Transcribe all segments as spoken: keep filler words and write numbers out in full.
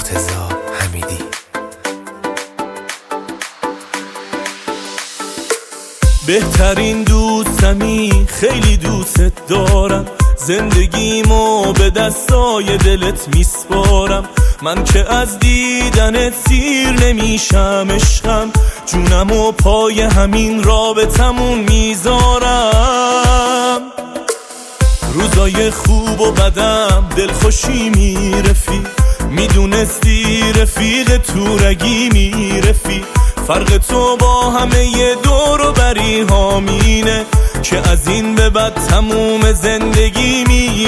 مرتضی حمیدی. بهترین دوستمی، خیلی دوست دارم، زندگیمو به دستای دلت میسپارم. من که از دیدنت سیر نمیشم عشقم، جونمو پای همین رابطمون میذارم. روزای خوب و بدم دلخوشی میرفی، میدونستی رفیق تورگی میرفی. فرق تو با همه ی دور و بری هامینه که از این به بعد تموم زندگی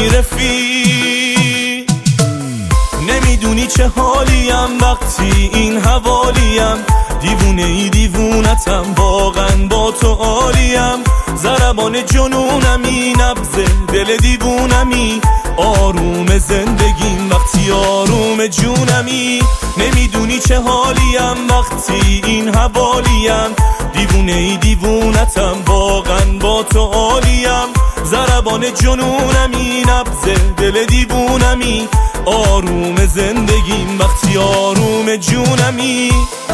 میرفی. نمیدونی چه حالیم وقتی این حوالیم، دیوونه ای دیوونتم، واقعا با تو عالیم. ضربان جنونمی، نبض دل دیوونمی، آروم زندگیم وقتی آروم جونمی. نمیدونی چه حالیم وقتی این حوالیم، دیوونه ای دیوونتم، واقعا با تو عالیم. ضربان جنونمی، نبض دل دیوونمی، آروم زندگیم وقتی آروم جونمی.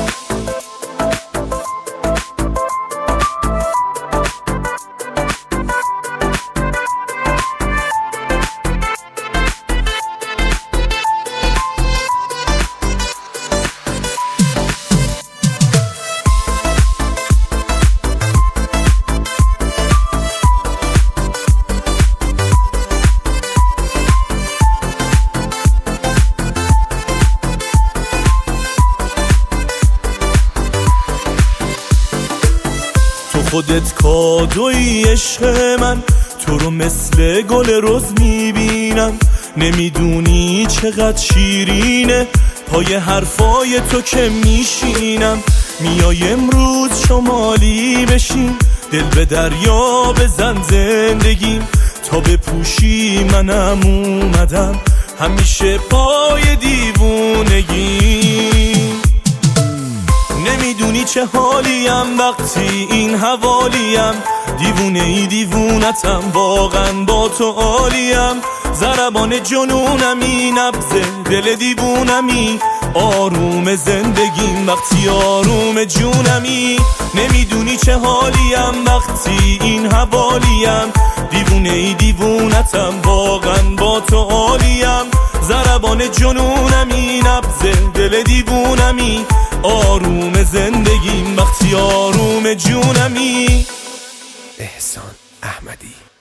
خودت کادوی عشق من، تو رو مثل گل رز میبینم. نمیدونی چقدر شیرینه پای حرفای تو که میشینم. میای امروز شمالی بشیم، دل به دریا بزن زندگیم. تا بپوشی منم اومدم همیشه پای دیوونگیم. نمیدونی چه حالیم وقتی این حوالیم، دیوونه ای دیوونتم، واقعا با تو عالیم. ضربان جنونمی، نبض دل دیوونمی، آروم زندگیم وقتی آروم جونمی. نمیدونی چه حالیم وقتی این حوالیم، دیوونه ای دیوونتم، واقعا با تو عالیم. ضربان جنونمی، نبض دل دیوونمی، آروم زندگیم وقتی آروم جونمی. احسان احمدی.